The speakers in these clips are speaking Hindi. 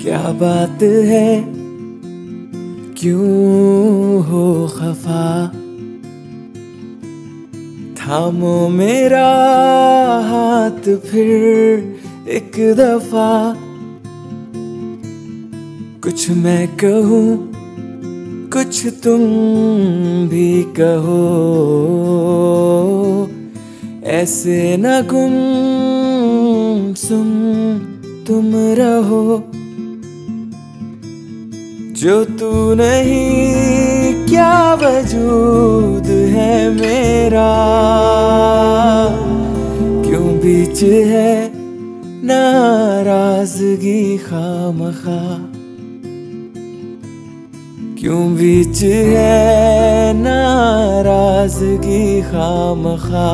क्या बात है, क्यों हो खफा? थामो मेरा हाथ फिर एक दफा। कुछ मैं कहूँ, कुछ तुम भी कहो, ऐसे न गुमसुम तुम रहो। जो तू नहीं क्या वजूद है मेरा, क्यों बीच है नाराजगी खामखा, क्यों बीच है नाराजगी खामखा।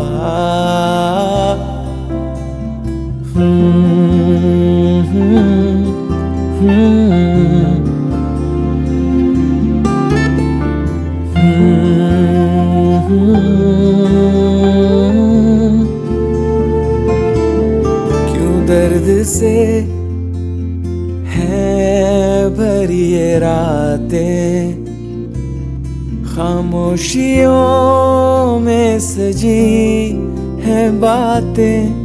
क्यों दर्द से है भरी ये रातें, खामोशियों में सजी है बातें।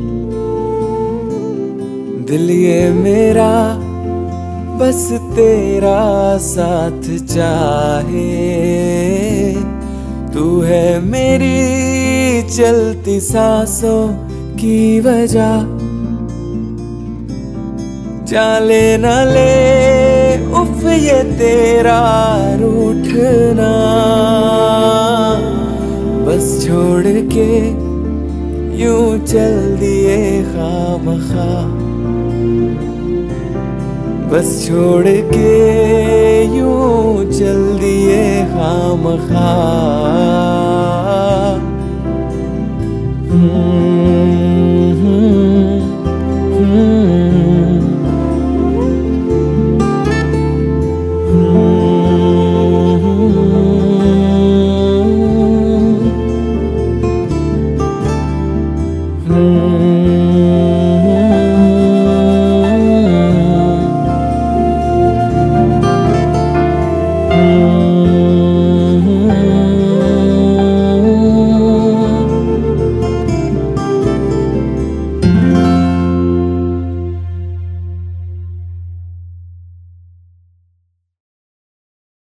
दिल ये मेरा बस तेरा साथ चाहे, तू है मेरी चलती सांसों की वजह। जाले न ले उफ ये तेरा रूठना, बस छोड़ के यूं चल दिए खामखा, बस छोड़ के यूं चल दिए खामखा।